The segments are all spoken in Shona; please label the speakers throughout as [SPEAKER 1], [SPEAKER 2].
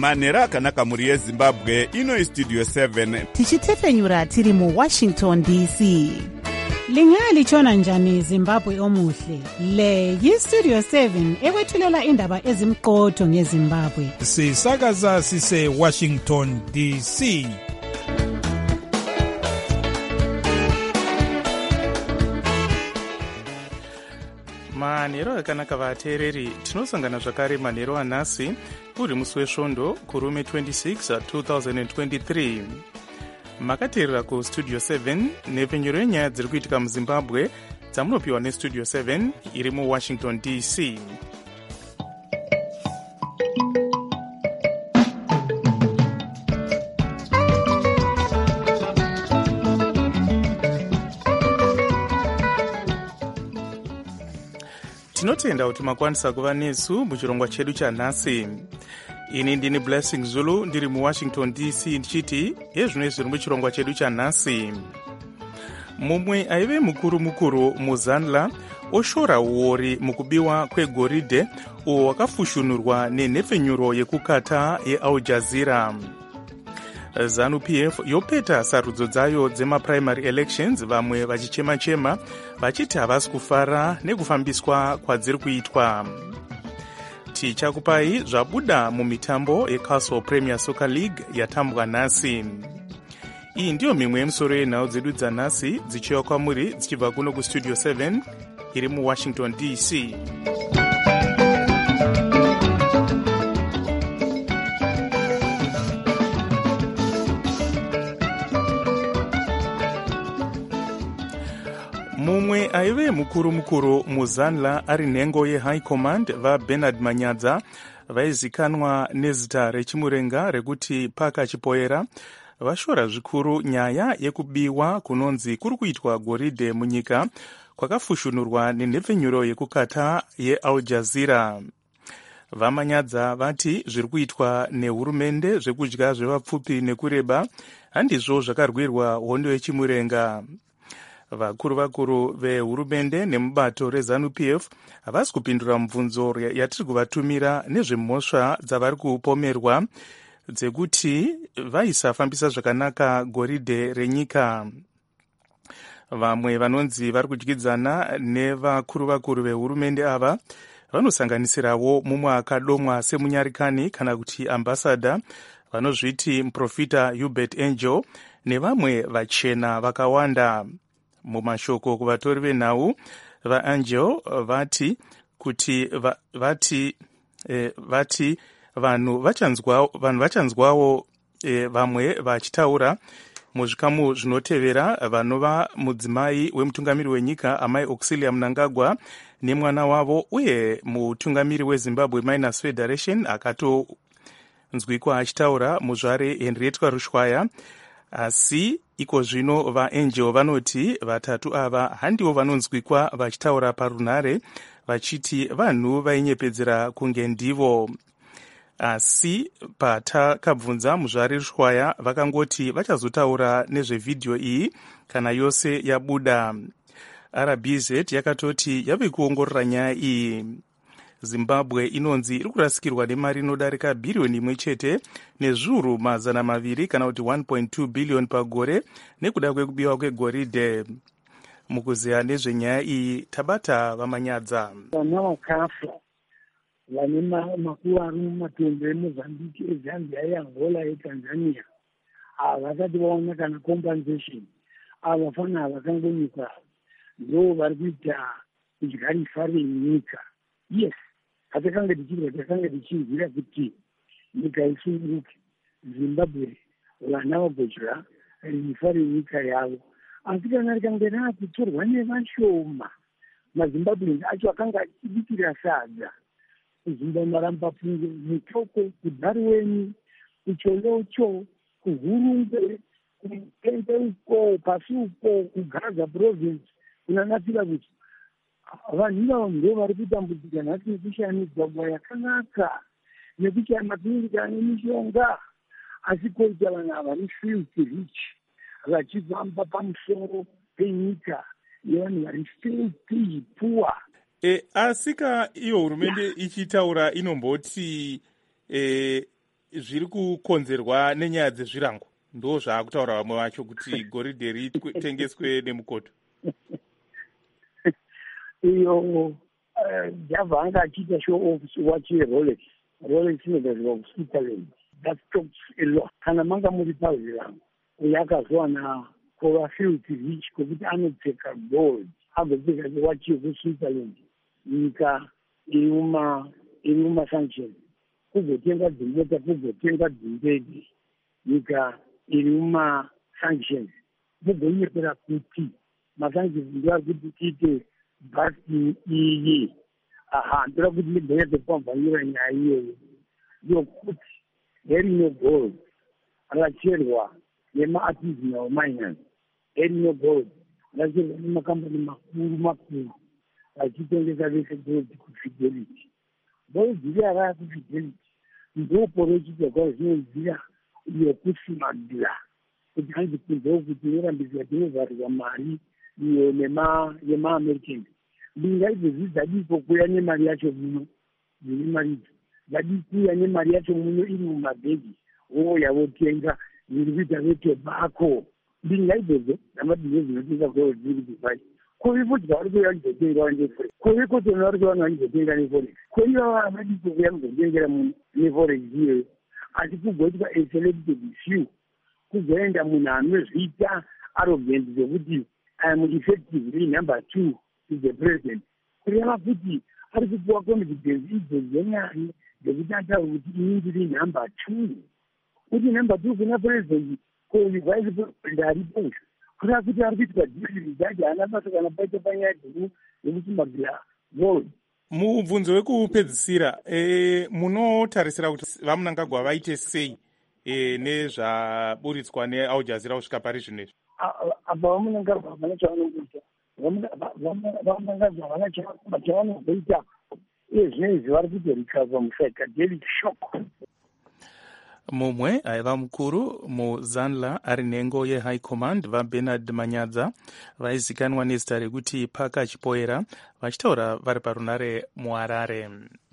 [SPEAKER 1] manhero akanaka mhuri yezimbabwe. Ino istudio 7
[SPEAKER 2] tichitefenyura tiri muwashington dc.
[SPEAKER 3] Lingalitshona njani Zimbabwe omuhle? Le yistudio 7 ekwethulela indaba ezimqotho ngeZimbabwe.
[SPEAKER 4] Sisakaza sise Washington DC.
[SPEAKER 5] manhero akanaka vateereri, tinosangana zvakare manhero anhasi uri musi wesvondo kurume 26 2023. Makateerera kustudio 7 nepfenyuro yenyaya dziri kuitika muzimbabwe dzamunopiwa nestudio 7 iri muwashington dc. Tinotenda kuti makwanisa kuva nesu muchirongwa chedu chanhasi. Ini ndini Blessing Zulu ndiri muwashington dc ndichiti yezvino zviri muchirongwa chedu chanhasi. Mumwe aive mukuru muzanla oshora uori mukubiwa kwegoridhe uwo wakafushunurwa nenhepfenyuro yekukata yeAl Jazeera. ZANU-PF yopeta sarudzo dzayo dzemaprimary elections, vamwe vachichema-chema vachiti havasi kufara nekufambiswa kwadziri kuitwa. Tichakupai zvabuda mumitambo yeCastle Premier Soccer League yatambwa nhasi. Iyi ndiyo mimwe yemisoro yenhau dzedu dzanhasi dzichiwa kwamuri dzichibva kuno kustudio 7 iri muwashington dc. Mumwe aive mukuru muzanla ari nhengo yeHigh Command vaBernard Manyadza vaizikanwa nezita rechimurenga rekuti Paka Chipoera vashora zvikuru nyaya yekubiwa kunonzi kuri kuitwa goridhe munyika kwakafushunurwa nenhepfenyuro yekukata yeAl Jazeera. VaManyadza vati zviri kuitwa nehurumende zvekudya zvevapfupi nekureba handizvo zvakarwirwa hondo yechimurenga. Vakuru vehurumende nemubato reZANU-PF havasi kupindura mubvunzo yatiri kuvatumira nezvemhosva dzavari kupomerwa dzekuti vaisafambisa zvakanaka goridhe renyika. Vamwe vanonzi vari kudyidzana nevakuru vehurumende ava vanosanganisirawo mumwe akadomwa semunyarikani kana kuti ambassador vanozviti muprofita Hubert Angel nevamwe vachena vakawanda. Mumashoko kuvatori venhau vaAngel vati kuti vanhu vachanzwawo vamwe vachitaura muzvikamu zvinotevera vanova mudzimai wemutungamiri wenyika amai Auxilia Mnangagwa nemwana wavo uye mutungamiri weZimbabwe Miners Federation akatonzwikwa achitaura muzvare Henrietta Rushwaya. Asi iko zvino vaAngel vanoti vatatu ava handivo vanonzwikwa vachitaura parunhare vachiti vanhu vainyepedzera kunge ndivo. Asi patakabvunza muzvare Rushwaya vakangoti vachazotaura nezvevhidhiyo iyi kana yose yabuda. RBZ yakatoti yave kuongorora nyaya iyi. Zimbabwe inonzi iri kurasikirwa nemari inodarika bhiriyoni imwe chete nezviuru 200 kana kuti 1.2 billion pagore nekuda kwekubiwa kwegoridhe. Mukuziya nezvenyaya iyi tabata vaManyadza.
[SPEAKER 6] Vana vakafa vane makuvaru mumatongo eMozambique, eZambia, eAngola, eTanzania havasati vaona kana compensation. Ava vafana havakangonyika ndo vari kuita kudyarifa renyika. Yes, hatakanga tichirwira kuti nyika isunguke. Zimbabwe vana vagodya rifa renyika yavo, asi kana rikange raakutorwa nevashoma maZimbabwe acho akanga achibikira sadza kuzimba marambapunge, mutoko, kudhariweni, kucholocho, kuhurungwe, kupembe uko, pasi uko, kuGaza province, kunanatsira kuti vanhu ivavo ndo vari kutambudzika nhasi nekushanidzwa nguva yakanaka nekuti makiriniki ane mishonga, asi koita vanhu ava vari filthy rich vachifamba pamusoro penyika yevanhu vari filthy poor.
[SPEAKER 5] Asika iyo hurumende ichitaura inomboti zviri kukonzerwa nenyaya dzezvirango, ndo zvaakutaura vamwe vacho kuti goridhe ritengeswe nemukoto.
[SPEAKER 6] iyo Java anga achiita show off wachiRolex inogadzirwa kuSwitzerland. That talks a lot. Kana manga muri pazvirango uye akazowana kuvafilti rich kwekuti anopfeka gold agopfeka wachi yekuSwitzerland, nyika iri mumasanctions, kugotenga dzimota, kugotenga dzindege, nyika iri mumasanctions, mugonyekwera kuti masanctions ndoari kuti tiite basi iyi. Ndoda kuti ndibheke pamvanyira nyaya iyoyo yokuti herino gold racherwa nemaartisanal miners, herino gold racherwa nemakambani makuru vachitengesa vese gold kufidelity. Gold riya raya kufidelity ndopo rochiita kwao zvinonzira yokusimagira kuti hanzi kunzewo kuti norambiswa tinovharirwa mari iyo yemaamerican. Mbinga idzi dzidzadiko kuya nemari yacho muno, dzine mari idzi dzadi kuya nemari yacho muno iri mumabhegi woya votenga zviri kuita vetobako. Mbinga idzodzo namadhizo dzinotenga gold dziri kubai kuri futi vari kuya vachizotengawo neforex, kuri kotona vari kuya vanhu vachizotenga neforex, kuri vava vadiko kuya kuzotengera munhu neforex iyoyo. Asi kugoitwa a selected few, kuzoenda munhu anozviita arrogant zvekuti I am effectively number 2 to the president. Kureva kuti ari kupuwa confidence idzo dzenyaya dzekuti ataura kuti ini ndiri number 2. Kuti number 2 kuna president vice president aripo, kureva kuti ari kuitwa diri dzacho haana basa kana paita panyaya dzekusimagira gold.
[SPEAKER 5] Mubvunzo wekupedzisira, munotarisira kuti vamunangagwa vaite sei nezvaburitswa neAl Jazeera kusvika pari zvino izvi?
[SPEAKER 6] Apa vamunangagwa havana chavanoita, vamunangagwa havana chavanoita, uye zvinezvi vari kutorikava psychedelic shock.
[SPEAKER 5] Mumwe aiva mukuru muZanla ari nhengo yeHigh Command vaBernard Manyadza vaizikanwa nezita rekuti Paka Chipoera, vachitaura vari parunare muHarare.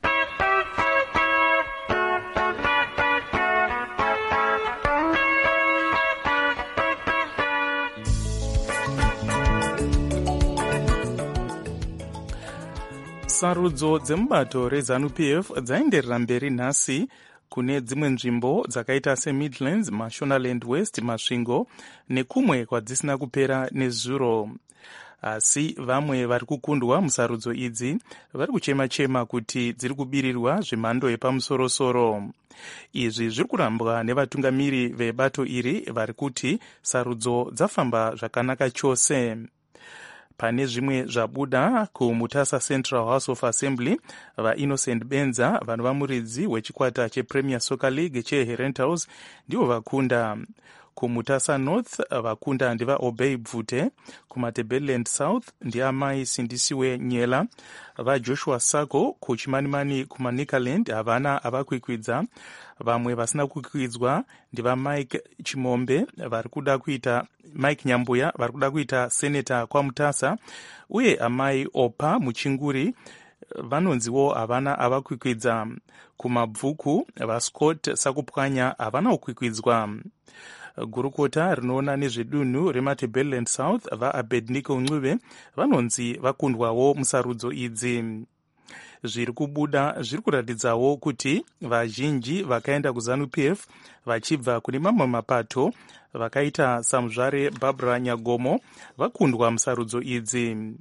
[SPEAKER 5] Sarudzo dzemubato reZANU-PF dzaenderera mberi nhasi kune dzimwe nzvimbo dzakaita seMidlands, Mashonaland West, Masvingo nekumwe kwadzisina kupera nezuro. Asi vamwe vari kukundwa musarudzo idzi vari kuchema-chema kuti dziri kubirirwa zvemhando yepamusorosoro. Izvi zviri kurambwa nevatungamiri vebato iri vari kuti sarudzo dzafamba zvakanaka chose. Pane zvimwe zvabuda kuMutasa Central House of Assembly, vaInnocent Benza vanova muridzi wechikwata chePremier Soccer League cheHerentals ndivo vakunda. KuMutasa North vakunda ndivaObey Bvute, kuMatabeleland South ndiamai Sindisiwe Nyela, vaJoshua Sako kuChimanimani kuManikaland havana avakwikwidza. Vamwe vasina kukwikwidza ndivaMike Chimombe vari kuda kuita Mike Nyambuya vari kuda kuita seneta kwaMutasa, uye amai Opa Muchinguri vanonziwo havana avakwikwidza. KuMabvuku vaScott Sakupwanya havana kukwikwidzwa. Gurukota rinoona nezvedunhu reMatabeleland South vaAbednego Ncube vanonzi vakundwawo musarudzo idzi. Zviri kubuda zviri kuratidzawo kuti vazhinji vakaenda kuZANU-PF vachibva kune mamwe mapato vakaita samuzvare Barbara Nyagomo vakundwa musarudzo idzi.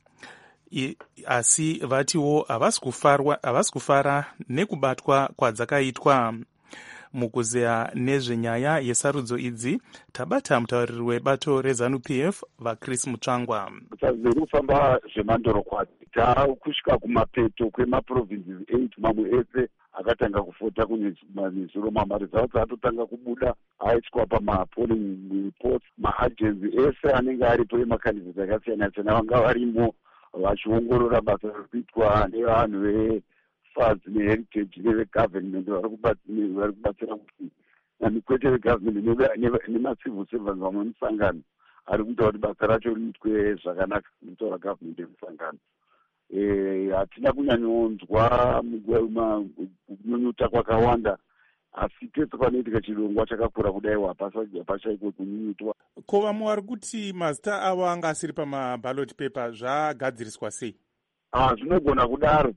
[SPEAKER 5] Asi vatiwo havasi kufara nekubatwa kwadzakaitwa. Mukuzeya nezvenyaya yesarudzo idzi tabata mutauriri webato reZANU-PF vaChris Mutsvangwa.
[SPEAKER 7] Zviri kufamba zvemandorokwati. Takusvika kumapeto kwemaprovinces 8 mamwe ese akatanga kufota kunezuro. Mamari dzavo dzatotanga kubuda aiswa pamapolling reports. Maagency ese anenge aripo emakandidate akasiyana-siyana vanga varimo vachiongorora basa riri kuitwa nevanhu veFADS neHeritage nevegovernment vari kubatsira kuti namikwete vegovernment nemacivil servants vamwe musangano ari kuita kuti basa racho riitwe zvakanaka nokutaura government yemusangano. Hatina kunyanyonzwa kunyunyuta kwakawanda asi pese panoitika chirongwa chakakura kudaiwa pashaikwe kunyunyutwa.
[SPEAKER 5] Ko vamwe vari kuti mazita avo anga asiri pamaballot paper zvagadziriswa sei?
[SPEAKER 7] Zvinogona kudaro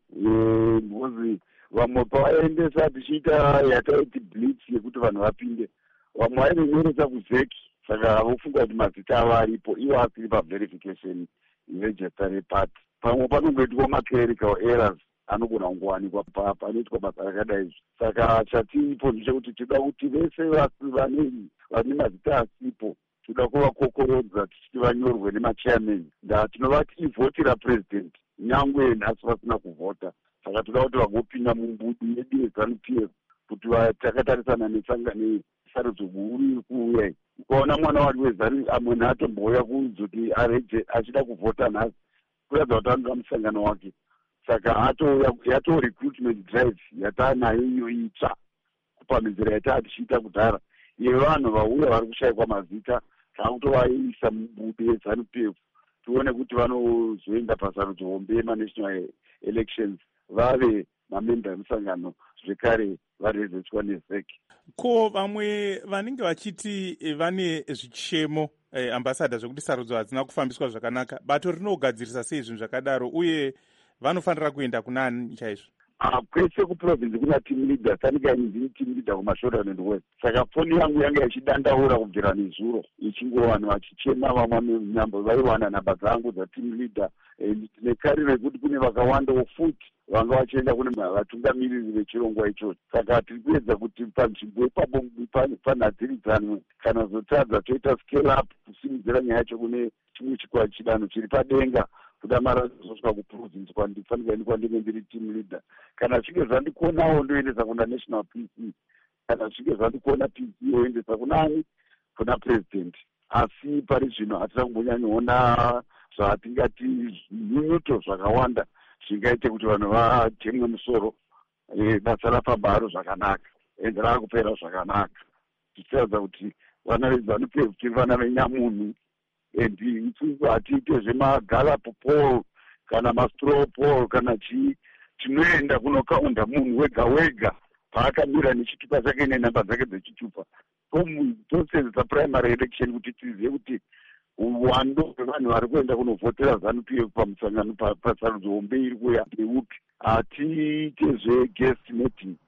[SPEAKER 7] because vamwe pavaendesa tichiita yataiti blitz yekuti vanhu vapinde, vamwe vainonyoresa kuzeki, saka vofunga kuti mazita avo aripo ivo asiri paverification register reparty. Pamwe panongoitwa maclerical errors anogona kungowanikwa panoitwa basa rakadai. Saka chatiripo ndechekuti tinoda kuti vese vane mazita asipo tinoda kuvakokorodza tichiti vanyorwe nemachairman. Tinovati ivhotira president nyangwe nhasi vasina kuvhota. Saka toda kuti vagopinda mumbudu yedu yeZANU-PF kuti takatarisana nesarudzo huru iri kuuya. Ukaona mwana wari wezari amwe nhaatombouya kuzoti achida kuvhota nhasi kuratidza kuti anoda musangano wake. Saka yato recruitment drive yataanayo iyo itsva kupamhidzira yataa tichiita kudhara yevanhu vauya vari kushayikwa mazita taakutovaisa mubudu yeZANU-PF tione kuti vanozoenda pasarudzo hombe yemanational elections vave mamemba emusangano zvekare varezeswa nezeki.
[SPEAKER 5] Ko vamwe vanenge vachiti vane zvichemo ambasada zvekuti sarudzo hadzina kufambiswa zvakanaka, bato rinogadzirisa sei zvinhu zvakadaro uye vanofanira kuenda kunani chaizvo?
[SPEAKER 7] Kwese kuprovince kuna team leader, tanika ndini team leader kumashoda and west. Saka foni yangu yanga ichidandaura kubvira nezuro ichingo vanhu vachichema vamwe nyambo vaiwana namba dzangu dzateam leader nekarire yekuti kune vakawanda wofuti vanga vachienda kune vatungamiriri vechirongwa ichocho. Saka tiri kuedza kuti panzvimbo ipapo panhadziridzanwe kana zotadza toita scale up kusimudzira nyaya yacho kune chimwe chikwata chidanho chiri padenga kuda mara zosvika kuprovince kwandifanira kwandinge ndiri team leader. Kana zvichinge zvandikonawo ndoendesa kuna national PC, kana zvichinge zvandikona PC oendesa kunani kuna president. Asi pari zvino hatina kumbonyanyoona zvatingati nyunyuto zvakawanda zvingaite kuti vanhu vatemwe musoro. Basa rafamba haro zvakanaka ende raakupera zvakanaka. Tichiratidza kuti vana veZANU-PF tiri vana venyamunhu and isusu hatiite zvemagallop poll kana mastraw poll kana chii. Tinoenda kunokaunda munhu wega wega paakamira nechitupa chake nenhamba dzake dzechitupa. Tosenzesa primary election kuti tizive kuti uwando hwevanhu vari kuenda kunovhotera ZANU-PF pamusangano pasarudzo hombe iri kuuya ndeupi. Hatiite zveguest meeting.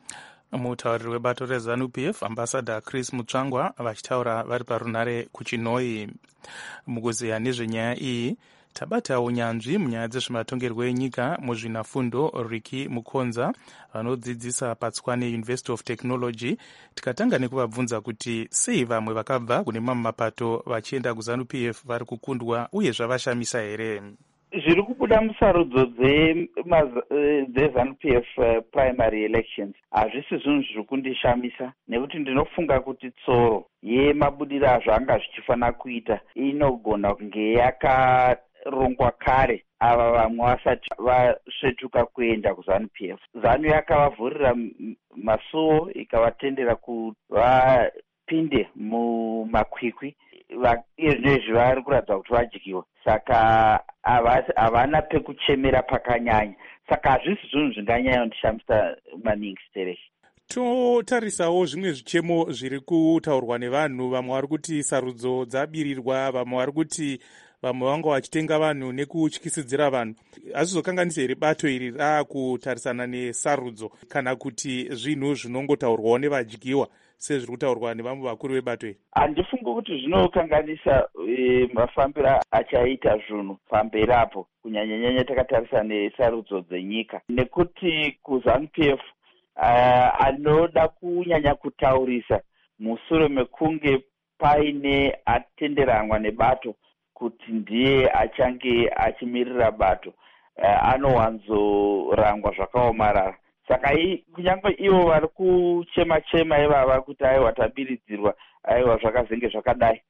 [SPEAKER 5] Mutauriri webato reZANU-PF ambasada Chris Mutsvangwa vachitaura vari parunhare kuChinoi. Mukuzeya nezvenyaya iyi tabata unyanzvi munyaya dzezvematongerwo enyika muzvinafundo Ricky Mukonza vanodzidzisa paTswane University of Technology. Tikatanga nekuvabvunza kuti sei vamwe vakabva kune mamwe mapato vachienda kuZANU-PF vari kukundwa uye zvavashamisa here.
[SPEAKER 8] Zviri kubuda musarudzo dzeZANU-PF primary elections hazvisi zvinhu zviri kundishamisa nekuti ndinofunga kuti tsoro yemabudiro azvo anga zvichifanira kuita inogona kunge yakarongwa kare ava vamwe vasati vasvetuka kuenda kuZANU-PF. ZANU yakavavhurira masuo ikavatendera kuti vapinde mumakwikwi izvezvi vari kuratidza kuti vadyiwa. Saka havana pekuchemera pakanyanya. Saka hazvisi zvinhu zvinganyanya kundishamisa maningi stereki.
[SPEAKER 5] Totarisawo zvimwe zvichemo zviri kutaurwa nevanhu. Vamwe vari kuti sarudzo dzabirirwa, vamwe vari kuti vamwe vanga vachitenga vanhu nekutyisidzira vanhu. Hazvizokanganisa here bato iri raakutarisana nesarudzo kana kuti zvinhu zvinongotaurwawo nevadyiwa sezviri kutaurwa nevamwe vakuru vebato iri?
[SPEAKER 8] Handifungi kuti zvinokanganisa mafambiro achaita zvinhu pamberi apo kunyanyanyanya takatarisa nesarudzo dzenyika, nekuti kuZANU-PF anoda kunyanya kutaurisa mushure mekunge paine atenderanwa nebato kuti ndiye achange achimirira bato anowanzorangwa zvakaomarara. Saka kunyange ivo vari kuchema-chema ivava kuti aiwa tabiridzirwa, aiwa zvakazenge zvakadai,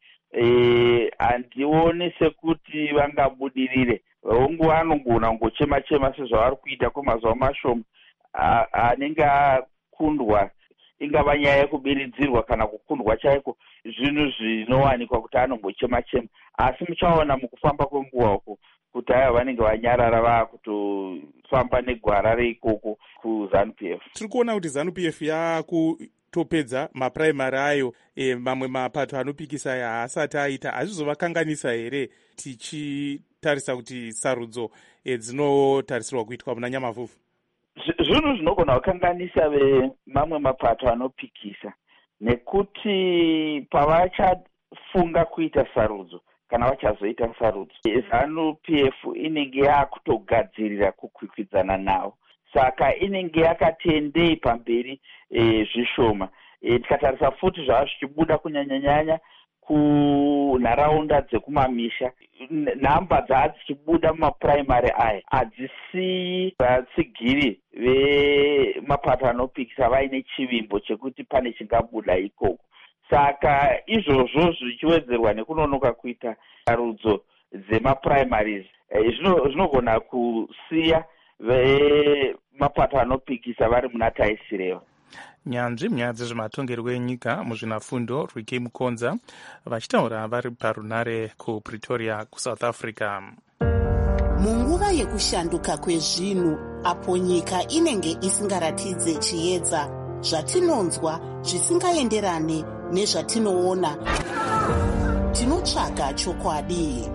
[SPEAKER 8] handioni sekuti vangabudirire. Vanongona kungochema-chema sezvavari kuita kwemazuva mashoma anenge akundwa, ingava nyaya yekubiridzirwa kana kukundwa chaiko, zvinhu zvinowanikwa kuti anongochema-chema. Asi muchaona mukufamba kwenguva uku kuti aiwa vanenge vanyarara vaakutosvika kufamba negwara reikoko kuZANU-PF.
[SPEAKER 5] Tiri kuona kuti ZANU-PF yakutopedza mapuraimari ayo, mamwe mapato anopikisa haasati aita. Hazvizovakanganisa here tichitarisa kuti sarudzo dzinotarisirwa kuitwa muna Nyamavhuvhu?
[SPEAKER 8] Zvinhu zvinogona kukanganisa vemamwe mapato anopikisa, nekuti pavachafunga kuita sarudzo kana vachazoita sarudzo, ZANU-PF inenge yakutogadzirira kukwikwidzana navo, saka inenge yakatendei pamberi zvishoma. Tikatarisa futi zvava zvichibuda kunyanyanyanya kunharaunda dzekumamisha, nhamba dzava dzichibuda mumapuraimari aya hadzisiyi vatsigiri vemapato anopikisa vaine chivimbo chekuti pane chingabuda ikoko. Saka izvozvo zvichiwedzerwa nekunonoka kuita sarudzo dzemapuraimaries, zvinogona kusiya vemapato anopikisa vari muna taisireva.
[SPEAKER 5] Nyanzvi munyaya dzezvematongerwo enyika muzvinafundo Rwike Mukonza vachitaura vari parunare kuPretoria kuSouth Africa.
[SPEAKER 2] Munguva yekushanduka kwezvinhu, apo nyika inenge isingaratidze chiedza, zvatinonzwa zvisingaenderane nezvatinoona, tinotsvaga chokwadi.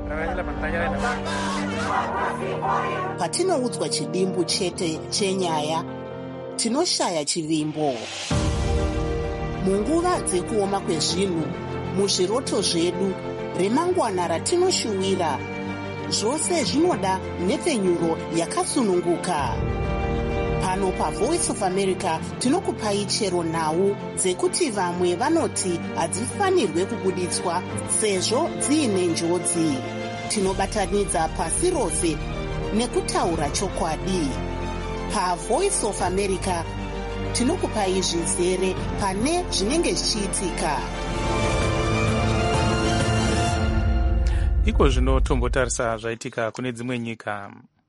[SPEAKER 2] Patinoudzwa chidimbu chete chenyaya, tinoshaya chivimbo. Munguva dzekuoma kwezvinhu, muzviroto zvedu, remangwana ratinoshuwira, zvose zvinoda nhepfenyuro yakasununguka. Pano paVoice of America tinokupai chero nhau dzekuti vamwe vanoti hadzifanirwe kubuditswa sezvo dziine njodzi. Tinobatanidza pasi rose nekutaura chokwadi. PaVoice of America tinokupai zvizere pane zvinenge zvichiitika.
[SPEAKER 5] Iko zvino tombotarisa zvaitika kune dzimwe nyika.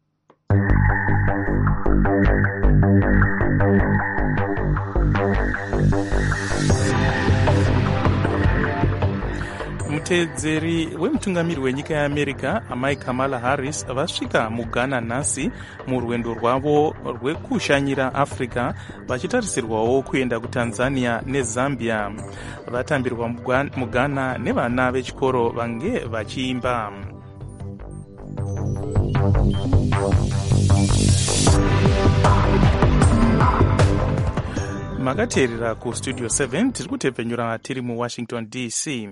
[SPEAKER 5] Mutedzeri wemutungamiri wenyika yeAmerica amai Kamala Harris vasvika muGhana nhasi murwendo rwavo rwekushanyira Africa, vachitarisirwawo kuenda kuTanzania neZambia. Vatambirwa muGhana nevana vechikoro vange vachiimba. Makateerera kuStudio 7 tiri kutepfenyura tiri muWashington DC.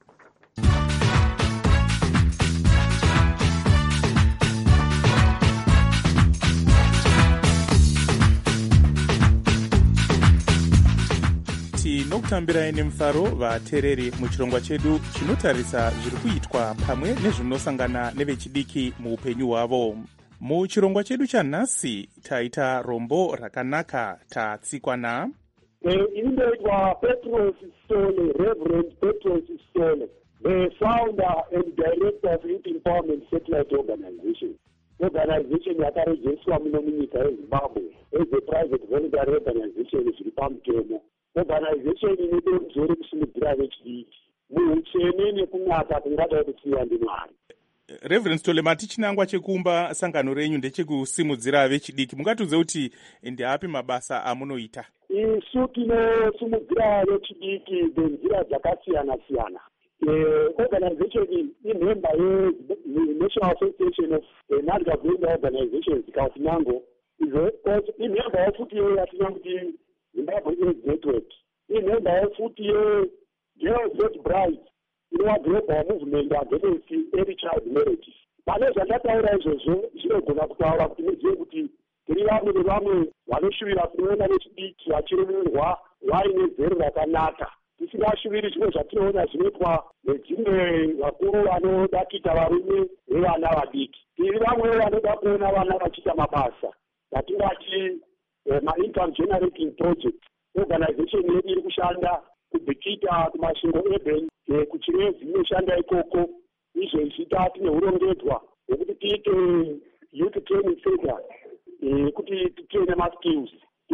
[SPEAKER 5] Tinokutambirai nemufaro vateereri muchirongwa chedu chinotarisa zviri kuitwa pamwe nezvinosangana nevechidiki muupenyu hwavo. Muchirongwa chedu chanhasi taita rombo rakanaka tatsikwa na
[SPEAKER 6] inoitwa Petros Sole, Reverend Petros Sole, the founder and director of Youth Empowerment Satellite Organization. Organization yakarejiswa muno munyika yeZimbabwe as a private voluntary organization zviri pamutemo. Organization inododzero rekusimudzira vechidiki muutsvene nekunaka kungada kutsiva ndiMwari.
[SPEAKER 5] Reverend Stole, tichinangwa chekuumba sangano renyu ndechekusimudzira vechidiki, mungatiudze kuti ndeapi mabasa amunoita?
[SPEAKER 6] Isu tinosimudzira vechidiki nenzira dzakasiyana-siyana. Organization imember yeNational Association of Non-Governmental Organizations kaUNANGO. Imember futi yatina kuti Zimbabwe AIDS Network. Imember futi Girls Get Bright, inowa global movement against early child marriage. Pane zvandataura izvozvo zvinogona kutaura kuti muzive kuti tiri vamwe nevamwe vanoshuvira kuona vechidiki vachiremerwa vaine zero rakanaka. Tisingashuviri zvimwe zvatinoona zvinoitwa nedzimwe vakuru vanoda kuita varume vevana vadiki. Tiri vamwe vanoda kuona vana vachiita mabasa yatingati ma-income generating project. Organization yedu iri kushanda kubhikita kumashingo urban kuchirezi inoshanda ikoko. Izvezvi tine urongedzwa hwekuti tiite youth training center kuti titraine maskills.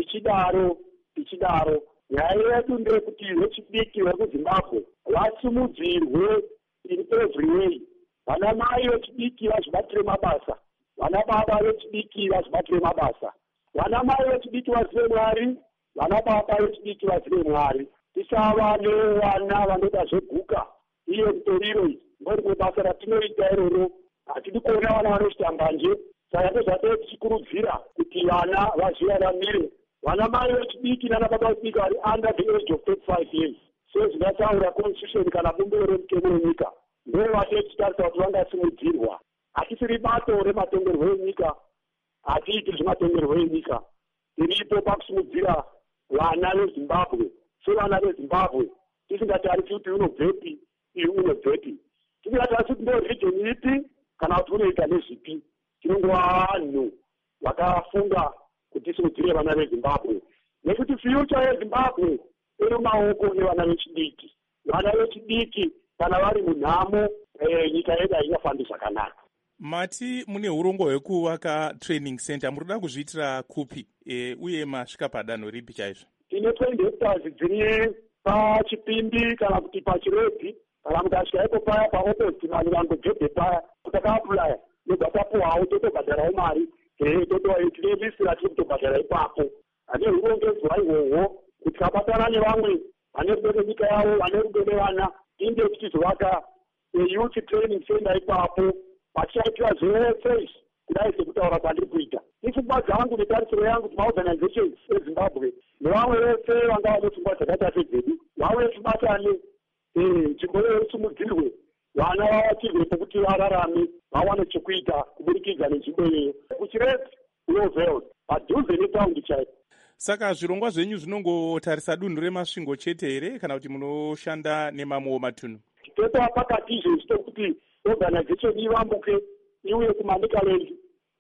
[SPEAKER 6] Tichidaro nyaya yedu ndeyekuti vechidiki vekuZimbabwe vasimudzirwe in every way. Vana mai vechidiki vazvibatire mabasa vana baba vechidiki vazibatire mabasa, vana mai vechidiki vazive Mwari, vana baba vechidiki vazive Mwari. Tisava nevana vanoda zveguka iye mutoriro ngorimwe basa ratinoita iroro. Hatidi kuona vana vanoita mbanje, saka ndozvatee tichikurudzira kuti vana vazviraramire. Vana mai vechidiki nana baba vechidiki vari under the age of 35 years. Sezvinotaura constitution kana bumbiro remutemo wenyika, ndovate tichitarisa kuti vangasimudzirwa. Hatisiri bato rematongerwo enyika, hatiiti zvematongerwo enyika. Tiripo pakusimudzira vana veZimbabwe sevana veZimbabwe, tisingatarisi kuti unobvepi iye unobvepi. Tisingatarisi kuti ndoregion ipi kana kuti unoita nezvipi. Tinongova vanhu vakafunga kuti tisimudzire vana veZimbabwe, nekuti future yeZimbabwe iri mumaoko evana vechidiki. Vana vechidiki kana vari munhamo, nyika yedu haingafambi zvakanaka.
[SPEAKER 5] Mati mune urongwa hwekuvaka training center, murikuda kuzviitira kupi uye masvika padanho ripi chaizvo? Tine
[SPEAKER 6] 20 hectares dziri pachipindi kana kuti pachiredhi, kana mukasvika ipo paya paopposite Maluvango Gedhe paya takaapply ndobva tapuwawo totobhadharawo mari. Tine list ratiri kutobhadhara ipapo. Hane urongedzwa ihwohwo kuti kabatana nevamwe vane rudo nenyika yavo, vane rudo nevana, inde tichizovaka youth training center ipapo vachichaitira zvese kudai sekutaura kwandiri kuita. Ipfungwa dzangu netarisiro yangu kuti maorganizations eZimbabwe nevamwe vese vanga vane pfungwa dzakaita sedzedu vauye tibatane, nzvimbo iyo isimudzirwe, vana vavatirwe pokuti vararame, vawane chekuita kuburikidza nenzvimbo iyoyo. Kuchiredhi unovheld padhuze netaundi chaipo.
[SPEAKER 5] Saka zvirongwa zvenyu zvinongotarisa dunhu remasvingo chete here kana kuti munoshanda nemamwewo matunhu?
[SPEAKER 6] Titoita pakati izvezvi tokuti organization ivambuke iuye kuManicaland.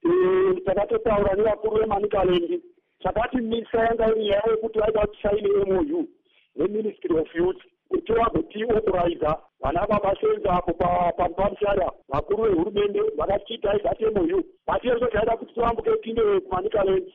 [SPEAKER 6] Takatotaura nevakuru veManicaland, takati misa yanga iri yavo kuti vaida kusaine MOU neMinistry of Youth kuti vagoti authorize vana vabasenza apo pamusara. Vakuru vehurumende vakatiita igati MOU, vatiyezvo taida kuti tivambuke tinde kuManicaland.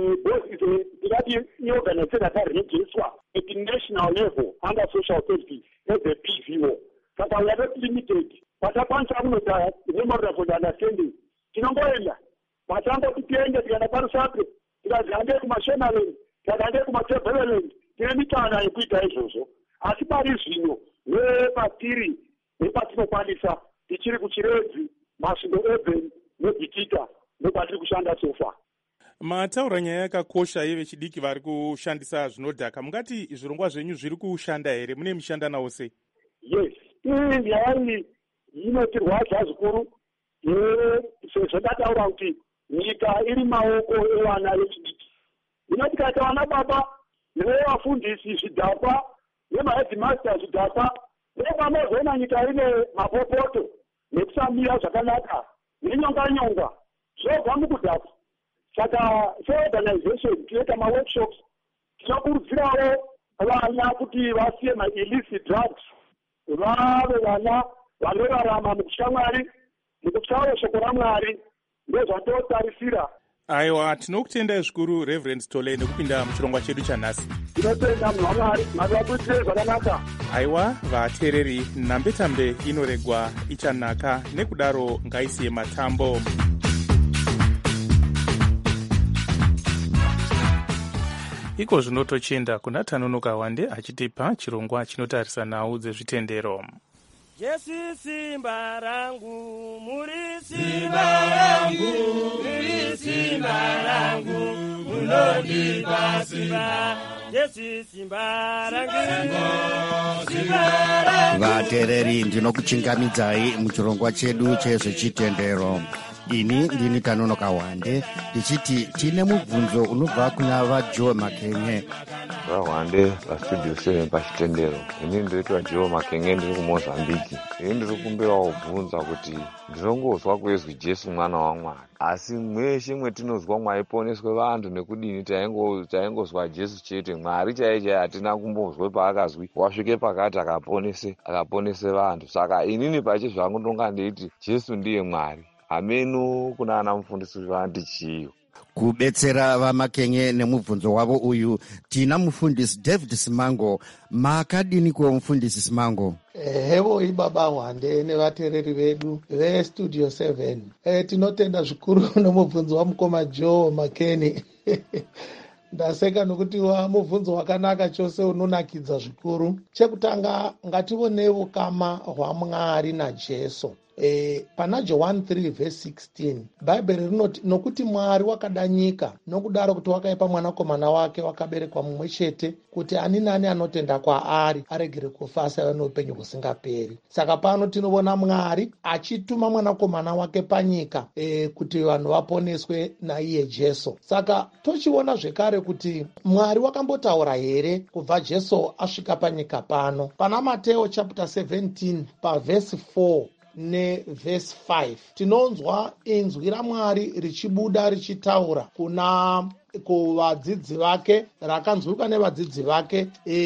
[SPEAKER 6] Tikati iorganization yakarejeswa at national level under social safety as a PVO. Saka we are not limited. Patapansa kunota memorandum of understanding. Tinongoenda matangoti tiende tikaenda parusape tikazihambe kuMashonaland, tikazihambe kumaTebeleland, tine mitana yekuita izvozvo. Asi pari zvino nepatiri nepatinokwanisa tichiri kuchiredzi, masvingo Eben neBhitita nepatiri kushanda sofa.
[SPEAKER 5] Mataura nyaya yakakosha yevechidiki vari kushandisa zvinodhaka. Mungati zvirongwa zvenyu zviri kushanda here? Mune mishanda nawo sei?
[SPEAKER 6] Yes, iyi nyaya inotirwadza zvikuru. Sezvo ndataura kuti nyika iri maoko evana vechidiki. Hino tikaita vana baba nevafundisi zvidhakwa nemaheadmaster zvidhakwa, nevanozoona nyika ine mapopoto nekusamira zvakanaka nenyonga zvobva mukudhakwa. Saka seorganization tinoita maworkshops, tinokurudzirawo vana kuti vasiye maillicit drugs, vave vana vanorarama mukutya Mwari, mukutyawo shoko raMwari. Ndozvatotarisira.
[SPEAKER 5] Aiwa, tinokutendai zvikuru Reverend Tole nekupinda muchirongwa chedu chanhasi.
[SPEAKER 6] Tinotenda munhu waMwari, Mwari vakuitire zvakanaka.
[SPEAKER 5] Aiwa, vateereri, nhambetambe inoregwa ichanaka, nekudaro ngaisiye matambo. Iko zvinotochenda kuna Tanonoka Wande achitipa chirongwa chinotarisa nhau dzezvitendero.
[SPEAKER 9] Jesu simba rangu, muri simba rangu, muri simba rangu, munondipa simba. Jesu simba rangu, simba rangu.
[SPEAKER 10] Vateereri, ndinokuchingamidzai muchirongwa chedu chezvechitendero. Ini ndini Tanonoka Wande ndichiti tine mubvunzo unobva kuna vaJoe Makenye.
[SPEAKER 11] Wande pastudio 7 pachitendero. Ini ndoitwa Joe Makenye, ndiri kuMozambique. Ini ndiri kumbira kubvunza kuti ndinongozwa kwezwi Jesu mwana waMwari, asi mweshe mwetinozwa mwaiponeswe vantu nekudini taingozwa Jesu chete. Mwari chaiye hatina kumbozwe paakazwi wasvike pakati akaponese vantu. Saka inini pache zvangu ndonga ndeiti Jesu ndiye Mwari. Ameno kuna ana mufundisi vanti chiyo.
[SPEAKER 10] kubetsera vamakenye nemubvunzo wavo uyu tina mufundisi David Simango. Makadiniko mufundisi Simango?
[SPEAKER 12] Hevo ibaba Wande nevateereri vedu vestudio 7. Tinotenda zvikuru nomubvunzo wamukoma Joe Makeni. Ndaseka nokuti mubvunzo wakanaka chose unonakidza zvikuru. Chekutanga ngativone ukama hwaMwari naJesu. Pana John 3 verse 16 Bhaibheri rinoti nokuti Mwari wakada nyika nokudaro kuti wakaipa mwanakomana wake wakaberekwa mumwe chete kuti ani nani anotenda kwaari aregere kufa asi ave noupenyu husingaperi. Saka pano tinoona Mwari achituma mwanakomana wake panyika kuti vanhu vaponeswe naiye Jesu. Saka tochiona zvekare kuti Mwari wakambotaura here kubva Jesu asvika panyika pano. Pana Mateo chapter 17 verse 4 nevhesi 5 tinonzwa inzwi raMwari richibuda richitaura kuvadzidzi vake, rakanzwika nevadzidzi vake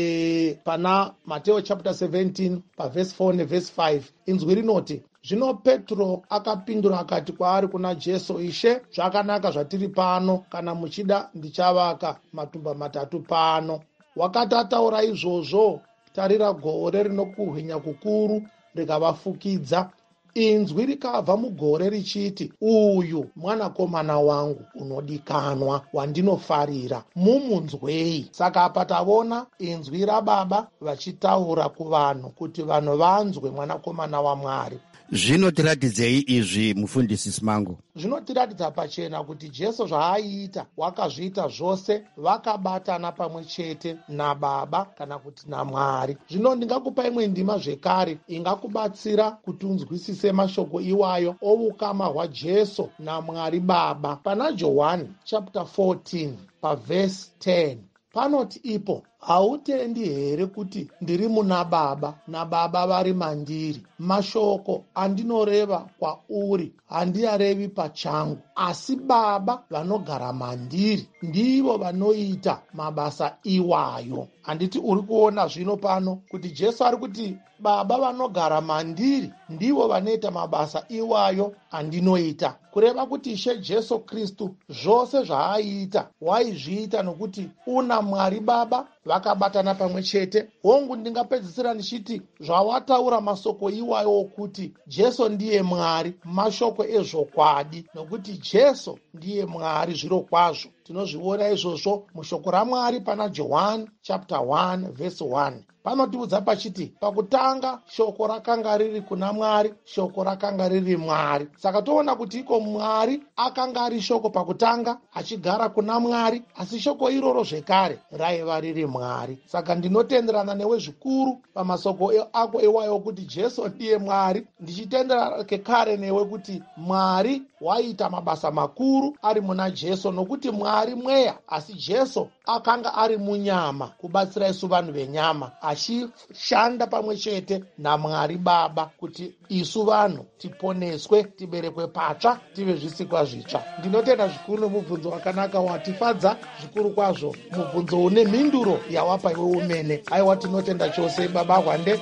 [SPEAKER 12] pana Mateo chapter 17 verse 4 nevhesi 5. Inzwi rinoti, zvino Petro akapindura akati kwaari kuna Jesu, Ishe, zvakanaka zvatiri pano, kana muchida ndichavaka matumba 3 pano. Wakati ataura izvozvo, tarira gore rinokuhwinya kukuru rikavafukidza. Inzwi rikabva mugore richiti, uyu mwanakomana wangu unodikanwa wandinofarira, mumunzwei. Saka apa tavona inzwi raBaba vachitaura kuvanhu kuti vanhu vanzwe mwanakomana waMwari.
[SPEAKER 10] Zvinotiratidzei izvi mufundisi Simango?
[SPEAKER 12] Zvinotiratidza pachena kuti Jesu zvaaiita wakazviita zvose vakabatana pamwe chete naBaba kana kuti naMwari. Zvino ndingakupa imwe ndima zvekare ingakubatsira kuti unzwisise mashoko iwayo oukama hwaJesu naMwari Baba. Pana John chapter 14 verse 10 panoti ipo, hautendi here kuti ndiri muna Baba naBaba vari mandiri? Mashoko andinoreva kwauri handiarevi pachangu, asi Baba vanogara mandiri ndivo vanoita mabasa iwayo. Handiti uri kuona zvino pano kuti Jesu ari kuti Baba vanogara mandiri ndivo vanoita mabasa iwayo andinoita, kureva kuti Ishe Jesu Kristu zvose zvaaiita waizviita nokuti una Mwari Baba vakabatana pamwe chete. Hongu ndingapedzisira ndichiti zvawataura masoko iwayo okuti Jesu ndiye Mwari mashoko ezvokwadi, nokuti Jesu ndiye Mwari zviro kwazvo. Tinozviona izvozvo mushoko raMwari pana John chapter 1 verse 1. Panotiudza pachiti pakutanga shoko rakanga riri kuna Mwari, shoko rakanga riri Mwari. Saka toona kuti iko Mwari akanga ari shoko pakutanga achigara kuna Mwari, asi shoko iroro zvekare raiva riri Mwari. Saka ndinotenderana newe zvikuru pamasoko ako iwayo kuti Jesu ndiye Mwari. Ndichitendera kekare newe kuti Mwari waita mabasa makuru ari muna Jesu, nokuti Mwari mweya asi Jesu akanga ari munyama kubatsira isu vanhu venyama, achishanda pamwe chete naMwari Baba kuti isu vanhu tiponeswe, tiberekwe patsva, tive zvisikwa zvitsva. Ndinotenda zvikuru nomubvunzo wakanaka watifadza zvikuru kwazvo, mubvunzo une mhinduro yawapa iwe umene. Aiwa, tinotenda chose Baba Wande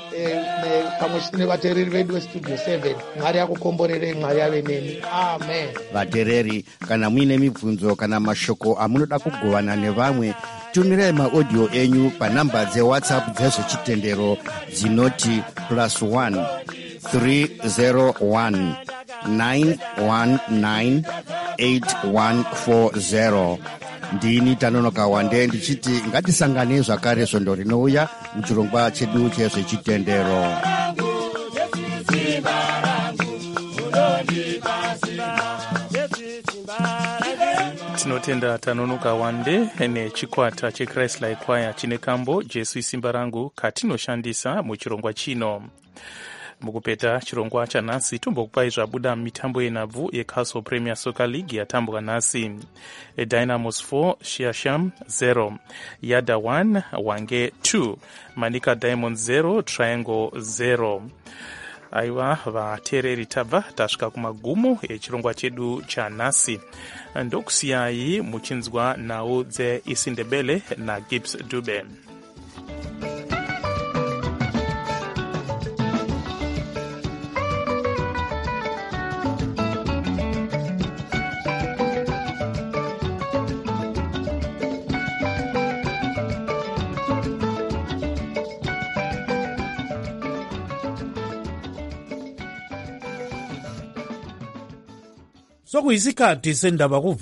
[SPEAKER 12] pamwe chete nevateereri vedu vestudio 7. Mwari akukomborerei, Mwari ave nemi. Amen.
[SPEAKER 10] Vateereri, kana muine mibvunzo kana mashoko amunoda kugovana nevamwe, tumirai maaudio enyu panhamba dzeWhatsApp dzezvechitendero dzinoti +1 301 919 8140. Ndini Tanonoka Wande ndichiti ngatisangane zvakare svondo rinouya muchirongwa chedu chezvechitendero.
[SPEAKER 5] Tinotenda Tanonoka Wande nechikwata cheChrist Like Choir chine kambo Jesu isimba rangu katinoshandisa muchirongwa chino. Mukupeta chirongwa chanhasi tombokupai zvabuda mitambo yenhabvu yeCastle Premier Soccer League yatambwa nhasi. Dynamos 4 Shiasham 0, Yada 1 Wange 2, Manika Diamond 0 Triangle 0. Aiwa, vateereri tabva tasvika kumagumo echirongwa chedu chanhasi. Ndokusiyai muchinzwa nhau dzeIsindebele naGibbs Dube.
[SPEAKER 4] sokuyisikhathi sendaba